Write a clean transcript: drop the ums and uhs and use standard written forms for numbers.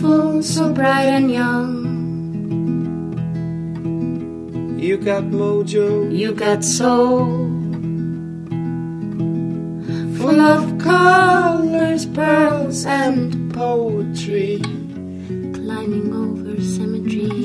beautiful, so bright and young. You got mojo, You got soul, full of colors, pearls, and poetry. climbing over symmetry.